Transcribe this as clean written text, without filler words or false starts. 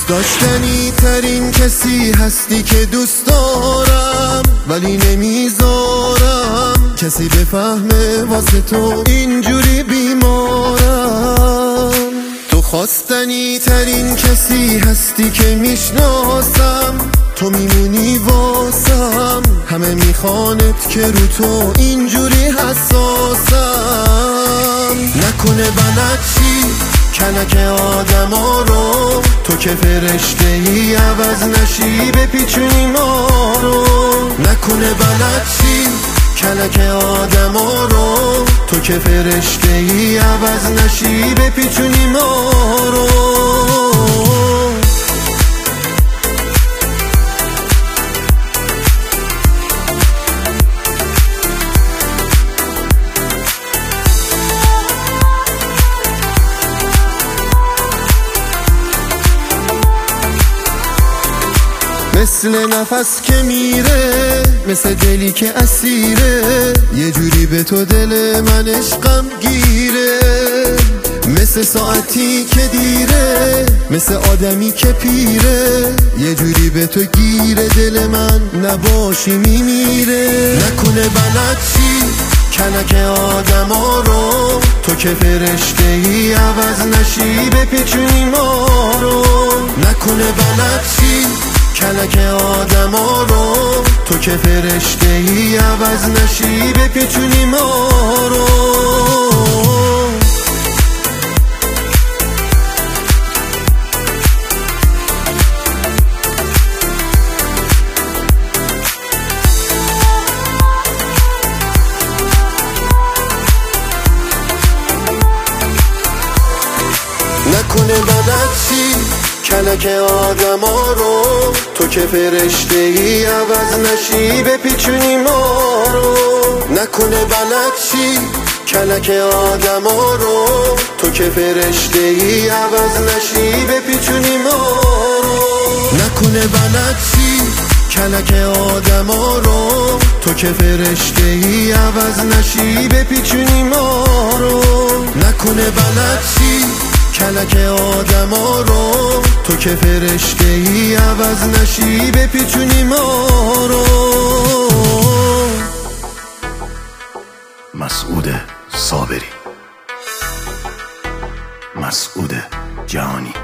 دوست داشتنی ترین کسی هستی که دوست دارم، ولی نمیذارم کسی بفهمه واسه تو اینجوری بیمارم. تو خواستنی ترین کسی هستی که میشناسم، تو میمونی واسم، همه میخوانت که رو تو اینجوری حساسم. نکنه بلد چی کلک آدما رو، تو که فرشته ای عوض نشی بپیچونی ما رو. نکنه بلد چی کلک آدما رو، تو که فرشته ای عوض نشی بپیچونی ما رو. مثل نفس که میره، مثل دلی که اسیره، یه جوری به تو دل من عشقم گیره. مثل ساعتی که دیره، مثل آدمی که پیره، یه جوری به تو گیره دل من، نباشی میمیره. نکنه بلد چی کلک آدما رو، تو که فرشته ای عوض نشی بپیچونی ما رو. نکنه بلد چی کلک آدما رو، تو که فرشته ای عوض نشی بپیچونی ما رو. نکنه بلد چی کلک آدما رو، تو که فرشته ای عوض نشی بپیچونی ما رو. نکنه بلد چی کلک آدما رو، تو که فرشته ای عوض نشی بپیچونی ما رو. نکنه بلد چی کلک آدما رو، تو که فرشته ای عوض نشی بپیچونی ما رو. نکنه بلد چی کلک آدما رو، تو که فرشته ای عوض نشی بپیچونی ما رو. مسعود صابری، مسعود جهانی.